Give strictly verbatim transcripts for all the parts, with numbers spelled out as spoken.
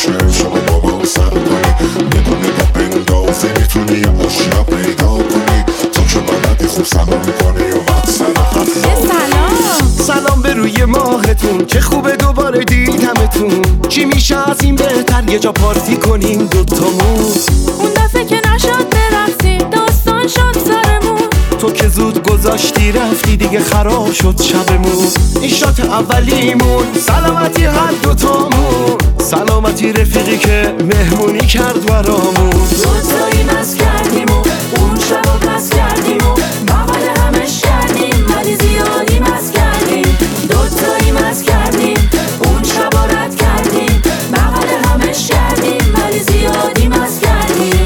باشه شما بابا سر کنی بدون با بندازی میتونی آشنا پیدا کنی تو که بلدی خوب سلام میکنی و حد سلام سلام سلام به روی ماهتون که خوبه دوباره دیدمتون. چی میشه از این بهتر یه جا پارتی کنیم دوتامون. اون دفعه که نشد برقصیم داستان شد سرمون. تو که زود گذاشتی رفتی دیگه خراب شد شبمون. این شات اولیمون سلامتی هر دوتامون. سلامتی رفیقی که مهمونی کرد برامون. دوتایی مست کردیم و اون شب و پس کردیم و بغل همش کردیم ولی زیادی مست کردیم. دوتایی مست کردیم اون شب و رد کردیم بغل همش کردیم ولی زیادی مست کردیم.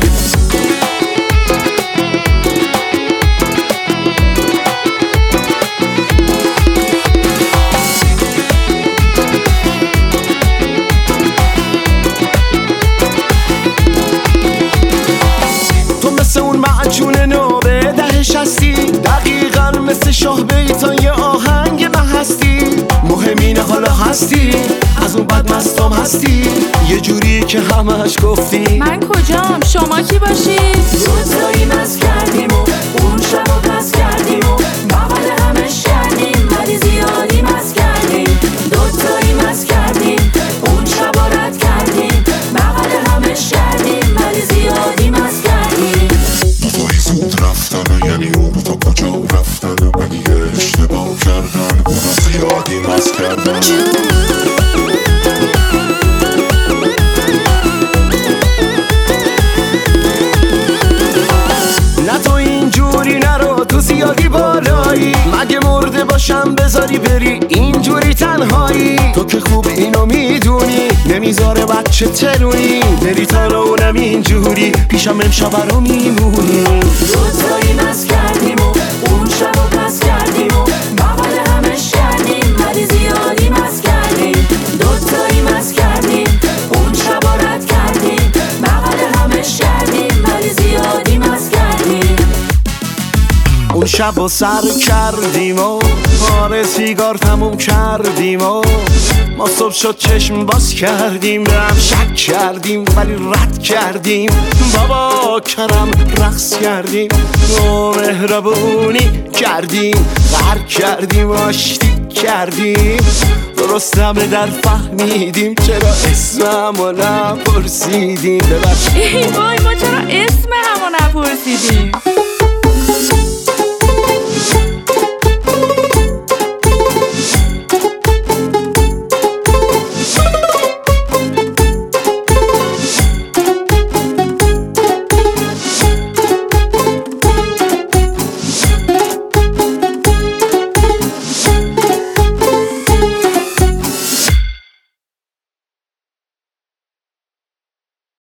اون معجون نوبه دهش هستی دقیقا مثل شاه بیتای آهنگ من هستی. مهمینه حالا هستی از اون بد مستم هستی یه جوری که همش گفتی. من کجام شما کی باشید؟ دوتایی مست کردیم و اون شب و پس کردیم و بغل همش کردیم ولی زیادی مست کردیم. دوتایی مست کردیم اون شب و رد کردیم بغل همش کردیم ولی زیادی مست کردیم. دوتایی زود رفتن یعنی اون تا کجا رفتن ولی اشتباه کردن اون زیادی مست کردن. نه تو اینجوری نرو تو زیادی بالایی. مگه مرده باشم بذاری بری اینجوری تنهایی. تو که خوب اینو میدونی نمیذاره بچه ترونی بری تا اونم اینجوری پیشم امشب رو میمونی. دوتایی مست کردیم و اون شب و پس کردیم و بغل همش کردیم ولی زیادی مست کردیم. دوتایی مست کردیم اون شب و رد کردیم بغل همش کردیم ولی زیادی مست کردیم. اون شب و سر کردیم و آره سیگار تموم کردیم و ما صبح شد چشم باز کردیم به هم شک کردیم ولی رد کردیم. بابا کرم رقص کردیم و مهربونی کردیم غر کردیم و آشتی کردیم. درست همه در فهمیدیم چرا اسمم رو نپرسیدیم. ببخشید ای وای ما چرا اسم همو نپرسیدیم.